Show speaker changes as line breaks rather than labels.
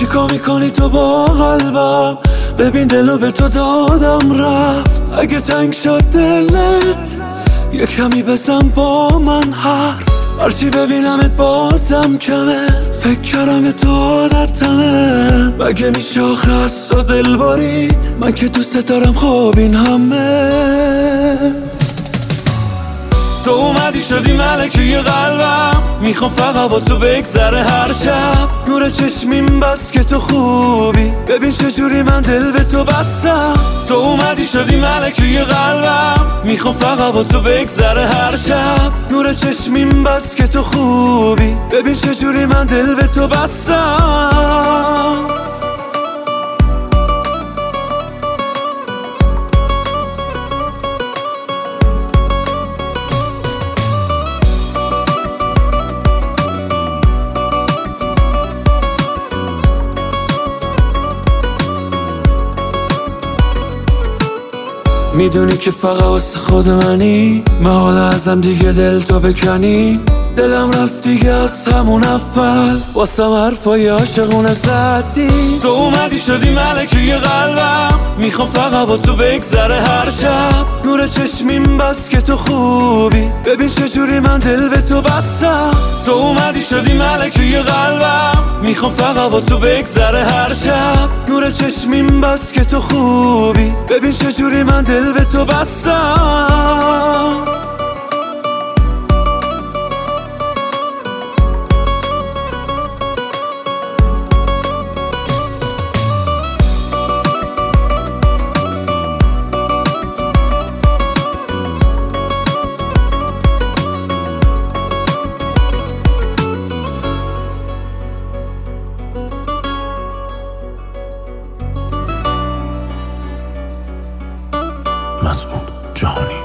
چیکار میکنی تو با قلبم؟ ببین دلو به تو دادم رفت. اگه تنگ شد دلت یه کمی بزن با من حرف. هرچی ببینمت بازم کمه، فکر کردم تو عادتمه. مگه میشه آخه از تو دل برید؟ من که دوست دارم خواب این همه. تو اومدی شدی ملکه قلبم، میخوام فقط با تو بگذره هر شب. نور چشمیم بس که تو خوبی، ببین چجوری من دل به تو بستم. تو اومدی شدی ملکه قلبم، میخوام فقط با تو بگذره هر شب. نور چشمیم بس که تو خوبی، ببین چجوری من دل به تو بستم. میدونی که فقط واسه خود منی، محال ازم دیگه دل تو بکنی. دلم رفت دیگه از همون اول، واسم حرفای عاشقونه زدی. تو اومدی شدی ملکه قلبم، میخوام فقط با تو بگذره هر شب. نور چشمیم بس که تو خوبی، ببین چجوری من دل به تو بستم. تو اومدی شدی ملکه قلبم، میخوام فقط با تو بگذره هر شب. نور چشمیم بس که تو خوبی، ببین چجوری من دل به تو بستم.
مسعود جهانی.